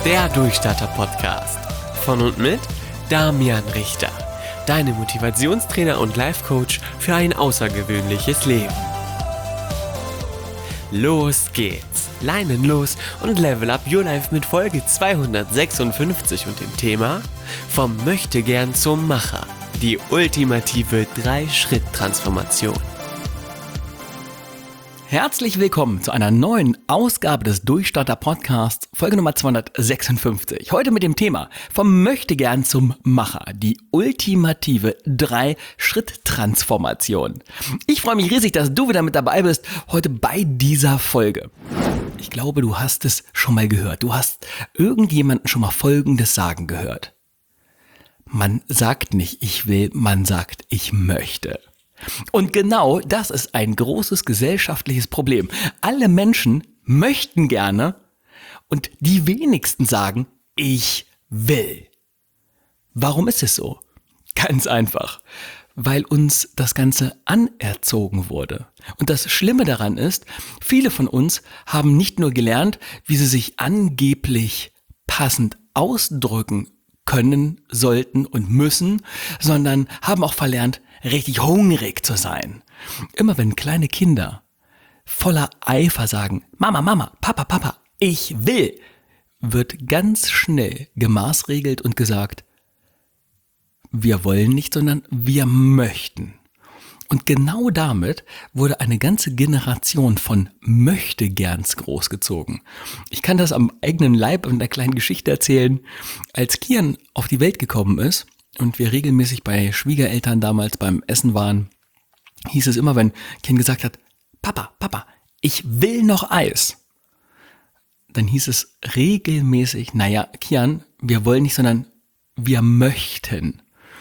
Der Durchstarter-Podcast. Von und mit Damian Richter. Deine Motivationstrainer und Life-Coach für ein außergewöhnliches Leben. Los geht's. Leinen los und level up your life mit Folge 256 und dem Thema Vom Möchtegern zum Macher. Die ultimative 3-Schritt-Transformation. Herzlich willkommen zu einer neuen Ausgabe des Durchstarter-Podcasts, Folge Nummer 256. Heute mit dem Thema Vom Möchtegern zum Macher, die ultimative 3-Schritt-Transformation. Ich freue mich riesig, dass du wieder mit dabei bist, heute bei dieser Folge. Ich glaube, du hast es schon mal gehört. Du hast irgendjemanden schon mal Folgendes sagen gehört. Man sagt nicht, ich will, man sagt, ich möchte. Und genau das ist ein großes gesellschaftliches Problem. Alle Menschen möchten gerne und die wenigsten sagen, ich will. Warum ist es so? Ganz einfach, weil uns das Ganze anerzogen wurde. Und das Schlimme daran ist, viele von uns haben nicht nur gelernt, wie sie sich angeblich passend ausdrücken können, sollten und müssen, sondern haben auch verlernt, richtig hungrig zu sein. Immer wenn kleine Kinder voller Eifer sagen, Mama, Mama, Papa, Papa, ich will, wird ganz schnell gemaßregelt und gesagt, wir wollen nicht, sondern wir möchten. Und genau damit wurde eine ganze Generation von Möchtegerns großgezogen. Ich kann das am eigenen Leib in einer kleinen Geschichte erzählen. Als Kian auf die Welt gekommen ist und wir regelmäßig bei Schwiegereltern damals beim Essen waren, hieß es immer, wenn Kian gesagt hat, Papa, Papa, ich will noch Eis. Dann hieß es regelmäßig, naja, Kian, wir wollen nicht, sondern wir möchten.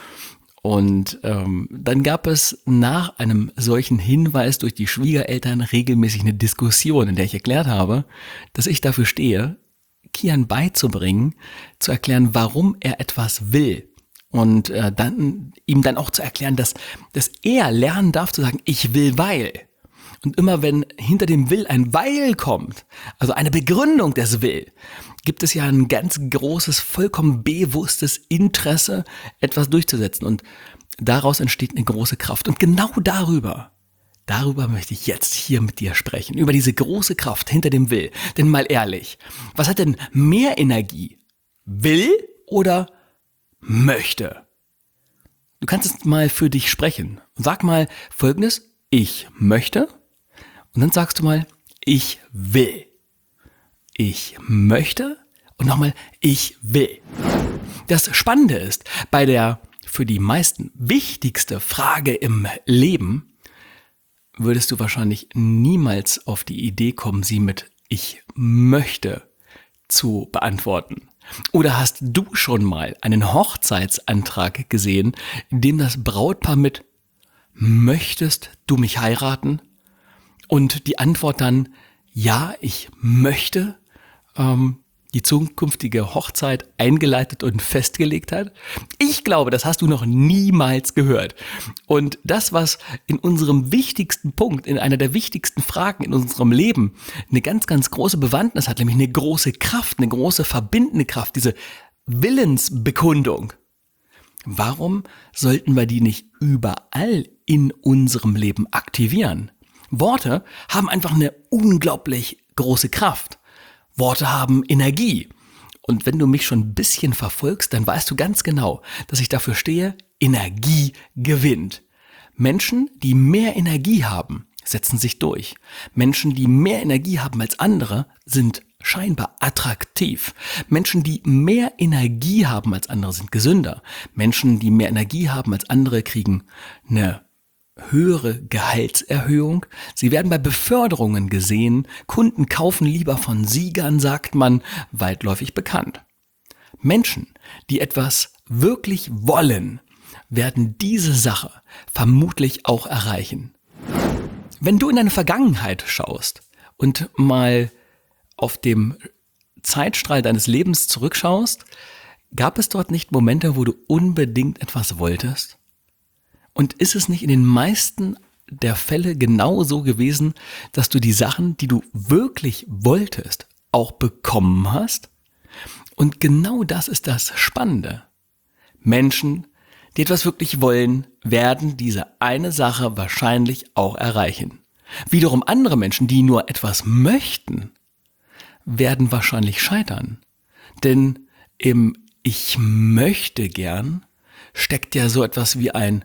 Und dann gab es nach einem solchen Hinweis durch die Schwiegereltern regelmäßig eine Diskussion, in der ich erklärt habe, dass ich dafür stehe, Kian beizubringen, zu erklären, warum er etwas will. Und ihm dann auch zu erklären, dass er lernen darf zu sagen, ich will, weil. Und immer wenn hinter dem Will ein Weil kommt, also eine Begründung des Will, gibt es ja ein ganz großes, vollkommen bewusstes Interesse, etwas durchzusetzen. Und daraus entsteht eine große Kraft. Und genau darüber möchte ich jetzt hier mit dir sprechen. Über diese große Kraft hinter dem Will. Denn mal ehrlich, was hat denn mehr Energie? Will oder möchte? Du kannst es mal für dich sprechen. Sag mal Folgendes, ich möchte. Und dann sagst du mal, ich will. Ich möchte und nochmal, ich will. Das Spannende ist, bei der für die meisten wichtigste Frage im Leben würdest du wahrscheinlich niemals auf die Idee kommen, sie mit ich möchte zu beantworten. Oder hast du schon mal einen Hochzeitsantrag gesehen, in dem das Brautpaar mit möchtest du mich heiraten? Und die Antwort dann, ja, ich möchte, die zukünftige Hochzeit eingeleitet und festgelegt hat? Ich glaube, das hast du noch niemals gehört. Und das, was in unserem wichtigsten Punkt, in einer der wichtigsten Fragen in unserem Leben eine ganz, ganz große Bewandtnis hat, nämlich eine große Kraft, eine große verbindende Kraft, diese Willensbekundung. Warum sollten wir die nicht überall in unserem Leben aktivieren? Worte haben einfach eine unglaublich große Kraft. Worte haben Energie. Und wenn du mich schon ein bisschen verfolgst, dann weißt du ganz genau, dass ich dafür stehe, Energie gewinnt. Menschen, die mehr Energie haben, setzen sich durch. Menschen, die mehr Energie haben als andere, sind scheinbar attraktiv. Menschen, die mehr Energie haben als andere, sind gesünder. Menschen, die mehr Energie haben als andere, kriegen eine höhere Gehaltserhöhung. Sie werden bei Beförderungen gesehen. Kunden kaufen lieber von Siegern, sagt man, weitläufig bekannt. Menschen, die etwas wirklich wollen, werden diese Sache vermutlich auch erreichen. Wenn du in deine Vergangenheit schaust und mal auf dem Zeitstrahl deines Lebens zurückschaust, gab es dort nicht Momente, wo du unbedingt etwas wolltest? Und ist es nicht in den meisten der Fälle genau so gewesen, dass du die Sachen, die du wirklich wolltest, auch bekommen hast? Und genau das ist das Spannende. Menschen, die etwas wirklich wollen, werden diese eine Sache wahrscheinlich auch erreichen. Wiederum andere Menschen, die nur etwas möchten, werden wahrscheinlich scheitern. Denn im Ich möchte gern steckt ja so etwas wie ein,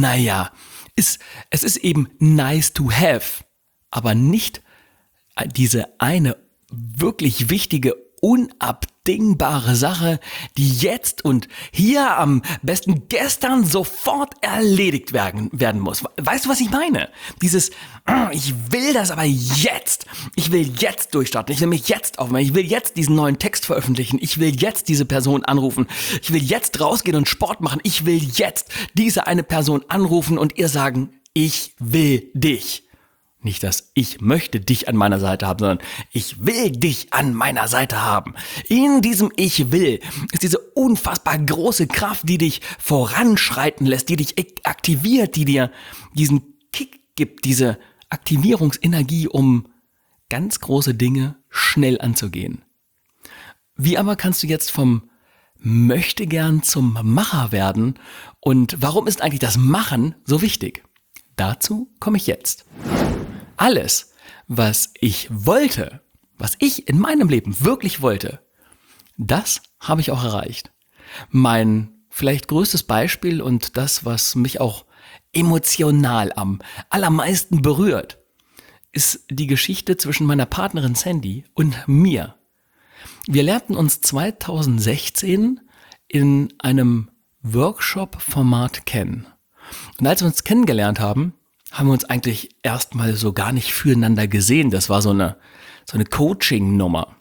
es ist eben nice to have, aber nicht diese eine wirklich wichtige, unabdingbare Sache, die jetzt und hier am besten gestern sofort erledigt werden muss. Weißt du, was ich meine? Dieses, ich will das aber jetzt. Ich will jetzt durchstarten. Ich will mich jetzt aufmachen. Ich will jetzt diesen neuen Text veröffentlichen. Ich will jetzt diese Person anrufen. Ich will jetzt rausgehen und Sport machen. Ich will jetzt diese eine Person anrufen und ihr sagen, ich will dich. Nicht, dass ich möchte dich an meiner Seite haben, sondern ich will dich an meiner Seite haben. In diesem Ich will ist diese unfassbar große Kraft, die dich voranschreiten lässt, die dich aktiviert, die dir diesen Kick gibt, diese Aktivierungsenergie, um ganz große Dinge schnell anzugehen. Wie aber kannst du jetzt vom Möchtegern zum Macher werden? Und warum ist eigentlich das Machen so wichtig? Dazu komme ich jetzt. Alles, was ich wollte, was ich in meinem Leben wirklich wollte, das habe ich auch erreicht. Mein vielleicht größtes Beispiel und das, was mich auch emotional am allermeisten berührt, ist die Geschichte zwischen meiner Partnerin Sandy und mir. Wir lernten uns 2016 in einem Workshop-Format kennen. Und als wir uns kennengelernt haben wir uns eigentlich erstmal so gar nicht füreinander gesehen. Das war so eine Coaching-Nummer.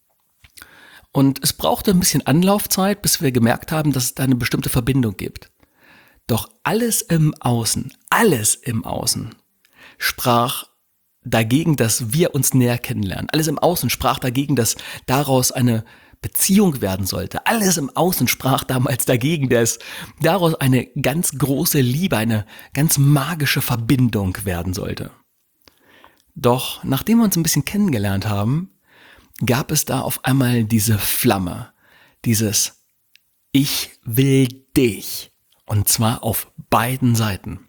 Und es brauchte ein bisschen Anlaufzeit, bis wir gemerkt haben, dass es da eine bestimmte Verbindung gibt. Doch alles im Außen sprach dagegen, dass wir uns näher kennenlernen. Alles im Außen sprach dagegen, dass daraus eine Beziehung werden sollte. Alles im Außen sprach damals dagegen, dass daraus eine ganz große Liebe, eine ganz magische Verbindung werden sollte. Doch nachdem wir uns ein bisschen kennengelernt haben, gab es da auf einmal diese Flamme, dieses Ich will dich, und zwar auf beiden Seiten.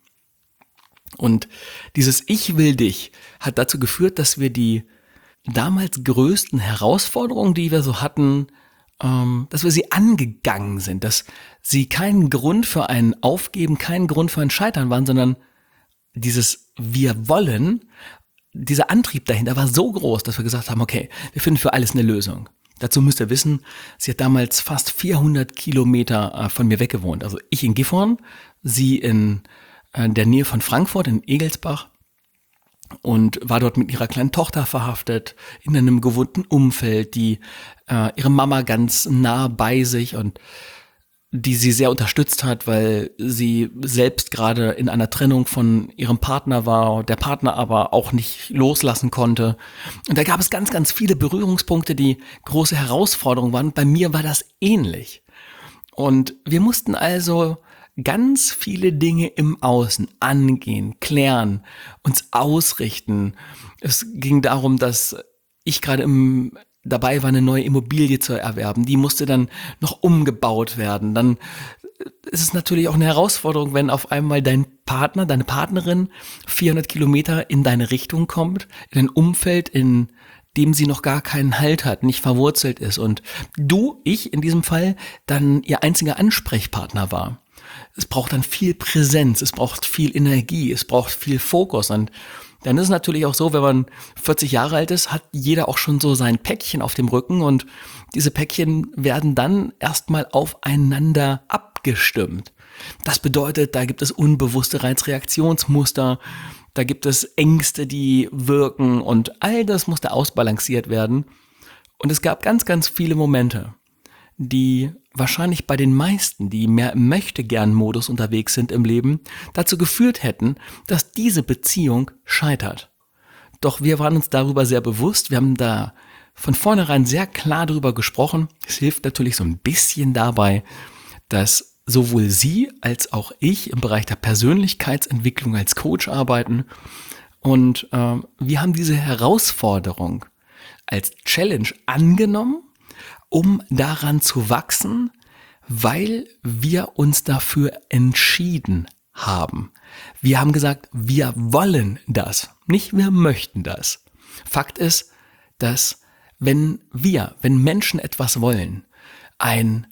Und dieses Ich will dich hat dazu geführt, dass wir die damals größten Herausforderungen, die wir so hatten, dass wir sie angegangen sind, dass sie kein Grund für ein Aufgeben, kein Grund für ein Scheitern waren, sondern dieses Wir wollen, dieser Antrieb dahinter war so groß, dass wir gesagt haben, okay, wir finden für alles eine Lösung. Dazu müsst ihr wissen, sie hat damals fast 400 Kilometer von mir weg gewohnt. Also ich in Gifhorn, sie in der Nähe von Frankfurt in Egelsbach. Und war dort mit ihrer kleinen Tochter verhaftet, in einem gewohnten Umfeld, die ihre Mama ganz nah bei sich und die sie sehr unterstützt hat, weil sie selbst gerade in einer Trennung von ihrem Partner war, der Partner aber auch nicht loslassen konnte. Und da gab es ganz, ganz viele Berührungspunkte, die große Herausforderungen waren. Bei mir war das ähnlich. Und wir mussten also ganz viele Dinge im Außen angehen, klären, uns ausrichten. Es ging darum, dass ich gerade dabei war, eine neue Immobilie zu erwerben. Die musste dann noch umgebaut werden. Dann ist es natürlich auch eine Herausforderung, wenn auf einmal dein Partner, deine Partnerin 400 Kilometer in deine Richtung kommt, in ein Umfeld, in dem sie noch gar keinen Halt hat, nicht verwurzelt ist und ich in diesem Fall, dann ihr einziger Ansprechpartner war. Es braucht dann viel Präsenz, es braucht viel Energie, es braucht viel Fokus. Und dann ist es natürlich auch so, wenn man 40 Jahre alt ist, hat jeder auch schon so sein Päckchen auf dem Rücken und diese Päckchen werden dann erstmal aufeinander abgestimmt. Das bedeutet, da gibt es unbewusste Reizreaktionsmuster, da gibt es Ängste, die wirken und all das musste ausbalanciert werden. Und es gab ganz, ganz viele Momente, die wahrscheinlich bei den meisten, die mehr im Möchtegern-Modus unterwegs sind im Leben, dazu geführt hätten, dass diese Beziehung scheitert. Doch wir waren uns darüber sehr bewusst, wir haben da von vornherein sehr klar darüber gesprochen. Es hilft natürlich so ein bisschen dabei, dass sowohl sie als auch ich im Bereich der Persönlichkeitsentwicklung als Coach arbeiten und wir haben diese Herausforderung als Challenge angenommen um daran zu wachsen, weil wir uns dafür entschieden haben. Wir haben gesagt, wir wollen das, nicht wir möchten das. Fakt ist, dass wenn Menschen etwas wollen, ein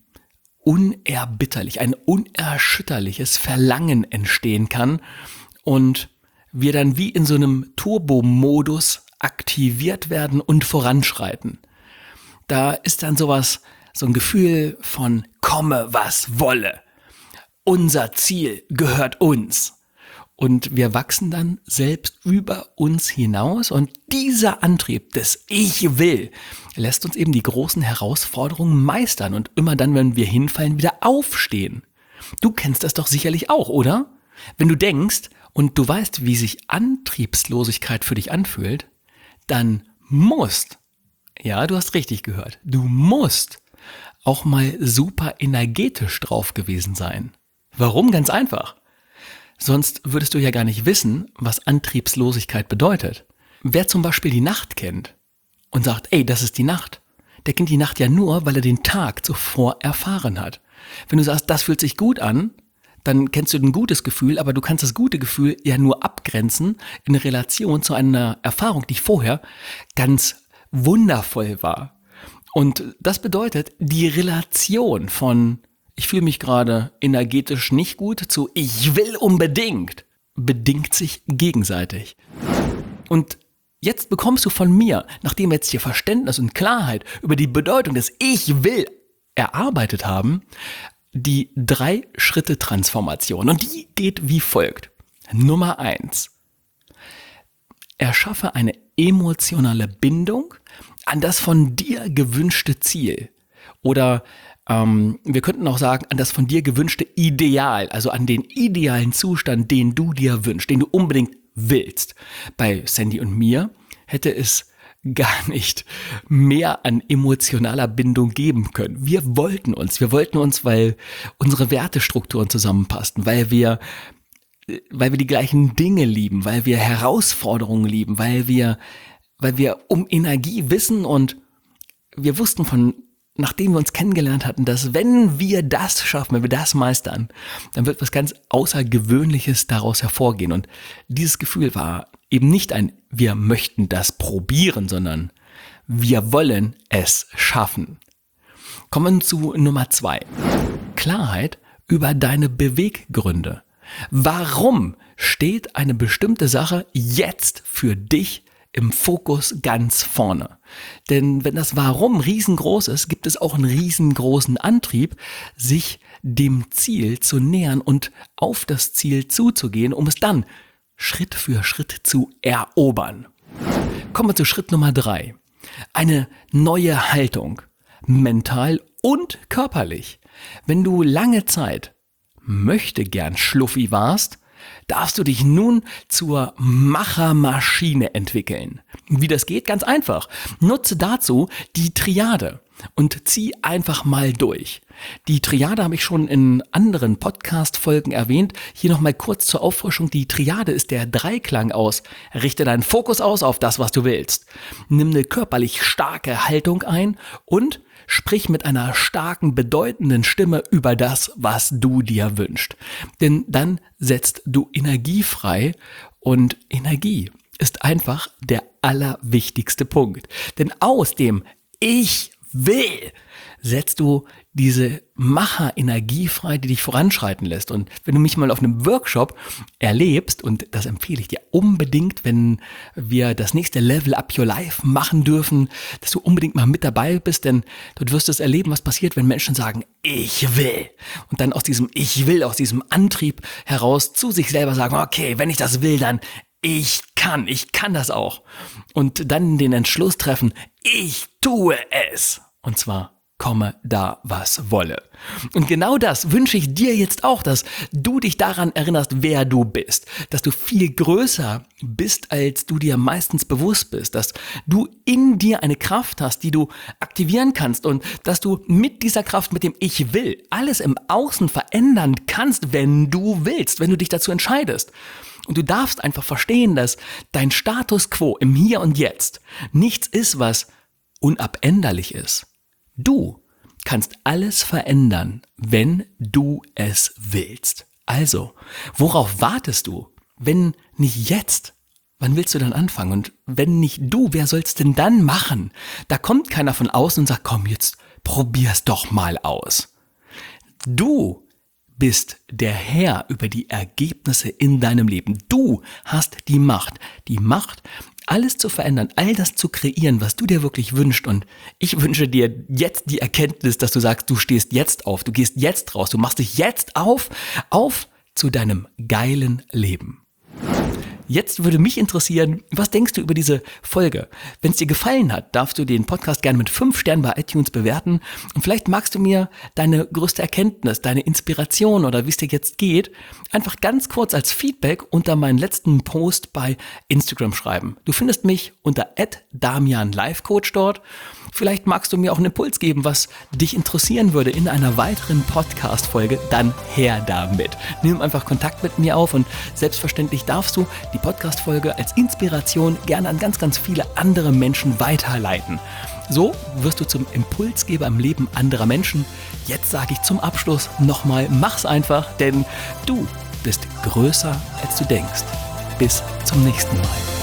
unerschütterliches Verlangen entstehen kann und wir dann wie in so einem Turbo-Modus aktiviert werden und voranschreiten. Da ist dann so ein Gefühl von komme, was wolle. Unser Ziel gehört uns. Und wir wachsen dann selbst über uns hinaus und dieser Antrieb des Ich will lässt uns eben die großen Herausforderungen meistern und immer dann, wenn wir hinfallen, wieder aufstehen. Du kennst das doch sicherlich auch, oder? Wenn du denkst und du weißt, wie sich Antriebslosigkeit für dich anfühlt, dann musst, ja, du hast richtig gehört, du musst auch mal super energetisch drauf gewesen sein. Warum? Ganz einfach. Sonst würdest du ja gar nicht wissen, was Antriebslosigkeit bedeutet. Wer zum Beispiel die Nacht kennt und sagt, ey, das ist die Nacht, der kennt die Nacht ja nur, weil er den Tag zuvor erfahren hat. Wenn du sagst, das fühlt sich gut an, dann kennst du ein gutes Gefühl, aber du kannst das gute Gefühl ja nur abgrenzen in Relation zu einer Erfahrung, die vorher ganz wundervoll war. Und das bedeutet, die Relation von ich fühle mich gerade energetisch nicht gut zu ich will unbedingt, bedingt sich gegenseitig. Und jetzt bekommst du von mir, nachdem wir jetzt hier Verständnis und Klarheit über die Bedeutung des Ich will erarbeitet haben, die 3-Schritte-Transformation. Und die geht wie folgt. Nummer 1. Erschaffe eine emotionale Bindung an das von dir gewünschte Ziel. Oder wir könnten auch sagen, an das von dir gewünschte Ideal, also an den idealen Zustand, den du dir wünschst, den du unbedingt willst. Bei Sandy und mir hätte es gar nicht mehr an emotionaler Bindung geben können. Wir wollten uns, weil unsere Wertestrukturen zusammenpassten, weil wir die gleichen Dinge lieben, weil wir Herausforderungen lieben, weil wir um Energie wissen und wir wussten nachdem wir uns kennengelernt hatten, dass wenn wir das schaffen, wenn wir das meistern, dann wird was ganz Außergewöhnliches daraus hervorgehen. Und dieses Gefühl war eben nicht wir möchten das probieren, sondern wir wollen es schaffen. Kommen wir zu Nummer 2. Klarheit über deine Beweggründe. Warum steht eine bestimmte Sache jetzt für dich im Fokus ganz vorne? Denn wenn das Warum riesengroß ist, gibt es auch einen riesengroßen Antrieb, sich dem Ziel zu nähern und auf das Ziel zuzugehen, um es dann Schritt für Schritt zu erobern. Kommen wir zu Schritt Nummer 3. Eine neue Haltung, mental und körperlich. Wenn du lange Zeit möchte gern Schluffi warst, darfst du dich nun zur Machermaschine entwickeln. Wie das geht? Ganz einfach. Nutze dazu die Triade und zieh einfach mal durch. Die Triade habe ich schon in anderen Podcast-Folgen erwähnt. Hier nochmal kurz zur Auffrischung. Die Triade ist der Dreiklang aus. Richte deinen Fokus aus auf das, was du willst. Nimm eine körperlich starke Haltung ein und sprich mit einer starken, bedeutenden Stimme über das, was du dir wünschst. Denn dann setzt du Energie frei und Energie ist einfach der allerwichtigste Punkt. Denn aus dem Ich will setzt du diese Macherenergie frei, die dich voranschreiten lässt. Und wenn du mich mal auf einem Workshop erlebst, und das empfehle ich dir unbedingt, wenn wir das nächste Level Up Your Life machen dürfen, dass du unbedingt mal mit dabei bist, denn dort wirst du es erleben, was passiert, wenn Menschen sagen, ich will. Und dann aus diesem Ich will, aus diesem Antrieb heraus zu sich selber sagen, okay, wenn ich das will, dann ich kann das auch. Und dann den Entschluss treffen, ich tue es. Und zwar komme da, was wolle. Und genau das wünsche ich dir jetzt auch, dass du dich daran erinnerst, wer du bist. Dass du viel größer bist, als du dir meistens bewusst bist. Dass du in dir eine Kraft hast, die du aktivieren kannst. Und dass du mit dieser Kraft, mit dem Ich will, alles im Außen verändern kannst, wenn du willst, wenn du dich dazu entscheidest. Und du darfst einfach verstehen, dass dein Status quo im Hier und Jetzt nichts ist, was unabänderlich ist. Du kannst alles verändern, wenn du es willst. Also, worauf wartest du? Wenn nicht jetzt, wann willst du dann anfangen? Und wenn nicht du, wer soll's denn dann machen? Da kommt keiner von außen und sagt, komm, jetzt probier's doch mal aus. Du bist der Herr über die Ergebnisse in deinem Leben. Du hast die Macht, alles zu verändern, all das zu kreieren, was du dir wirklich wünschst. Und ich wünsche dir jetzt die Erkenntnis, dass du sagst, du stehst jetzt auf, du gehst jetzt raus, du machst dich jetzt auf zu deinem geilen Leben. Jetzt würde mich interessieren, was denkst du über diese Folge? Wenn es dir gefallen hat, darfst du den Podcast gerne mit 5 Sternen bei iTunes bewerten. Und vielleicht magst du mir deine größte Erkenntnis, deine Inspiration oder wie es dir jetzt geht, einfach ganz kurz als Feedback unter meinen letzten Post bei Instagram schreiben. Du findest mich unter @DamianLifeCoach dort. Vielleicht magst du mir auch einen Impuls geben, was dich interessieren würde in einer weiteren Podcast-Folge, dann her damit. Nimm einfach Kontakt mit mir auf und selbstverständlich darfst du die Podcast-Folge als Inspiration gerne an ganz, ganz viele andere Menschen weiterleiten. So wirst du zum Impulsgeber im Leben anderer Menschen. Jetzt sage ich zum Abschluss nochmal, mach's einfach, denn du bist größer, als du denkst. Bis zum nächsten Mal.